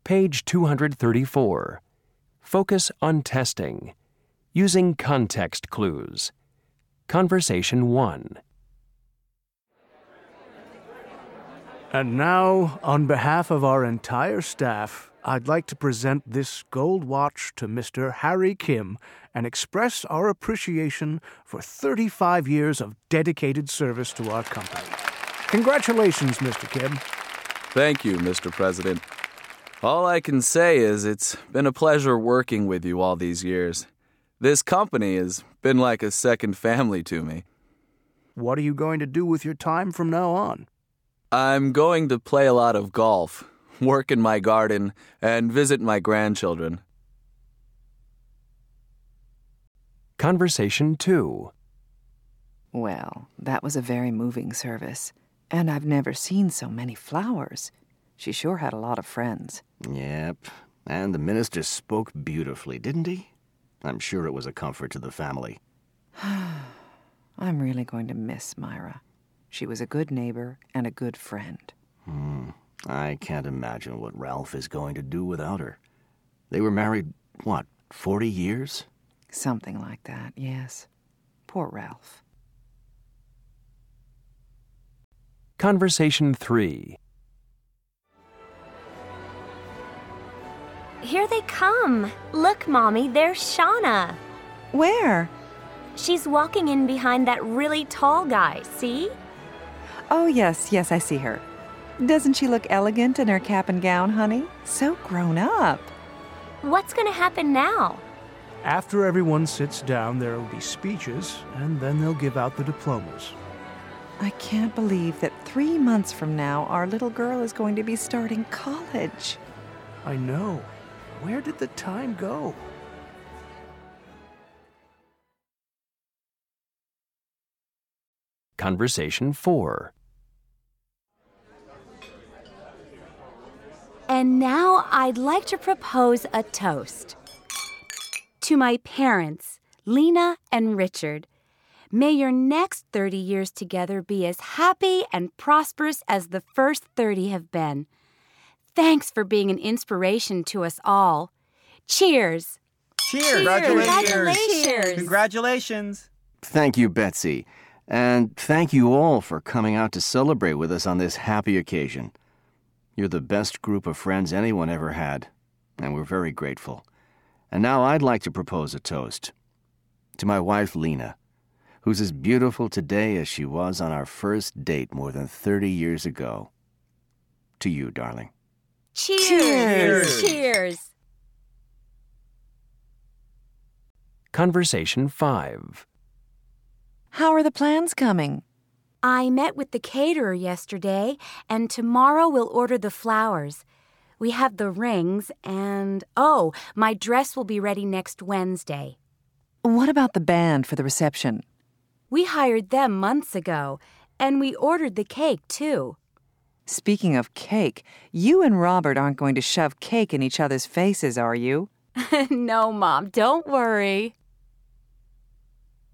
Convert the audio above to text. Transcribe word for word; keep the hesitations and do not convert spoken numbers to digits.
Page two hundred thirty-four. Focus on testing. Using context clues. Conversation one. And now, on behalf of our entire staff, I'd like to present this gold watch to Mister Harry Kim and express our appreciation for thirty-five years of dedicated service to our company. Congratulations, Mister Kim. Thank you, Mister President. All I can say is it's been a pleasure working with you all these years. This company has been like a second family to me. What are you going to do with your time from now on? I'm going to play a lot of golf, work in my garden, and visit my grandchildren. Conversation two. Well, that was a very moving service, and I've never seen so many flowers. She sure had a lot of friends. Yep, and the minister spoke beautifully, didn't he? I'm sure it was a comfort to the family. I'm really going to miss Myra. She was a good neighbor and a good friend. Hmm. I can't imagine what Ralph is going to do without her. They were married, what, forty years? Something like that, yes. Poor Ralph. Conversation three. Here they come. Look, Mommy, there's Shauna. Where? She's walking in behind that really tall guy, see? Oh, yes, yes, I see her. Doesn't she look elegant in her cap and gown, honey? So grown up. What's going to happen now? After everyone sits down, there will be speeches, and then they'll give out the diplomas. I can't believe that three months from now, our little girl is going to be starting college. I know. Where did the time go? Conversation four. And now I'd like to propose a toast. To my parents, Lena and Richard. May your next thirty years together be as happy and prosperous as the first thirty have been. Thanks for being an inspiration to us all. Cheers! Cheers! Congratulations! Cheers. Congratulations! Thank you, Betsy. And thank you all for coming out to celebrate with us on this happy occasion. You're the best group of friends anyone ever had, and we're very grateful. And now I'd like to propose a toast. To my wife, Lena, who's as beautiful today as she was on our first date more than thirty years ago. To you, darling. Cheers! Cheers! Cheers! Conversation five. How are the plans coming? I met with the caterer yesterday, and tomorrow we'll order the flowers. We have the rings, and, oh, my dress will be ready next Wednesday. What about the band for the reception? We hired them months ago, and we ordered the cake, too. Speaking of cake, you and Robert aren't going to shove cake in each other's faces, are you? No, Mom, don't worry.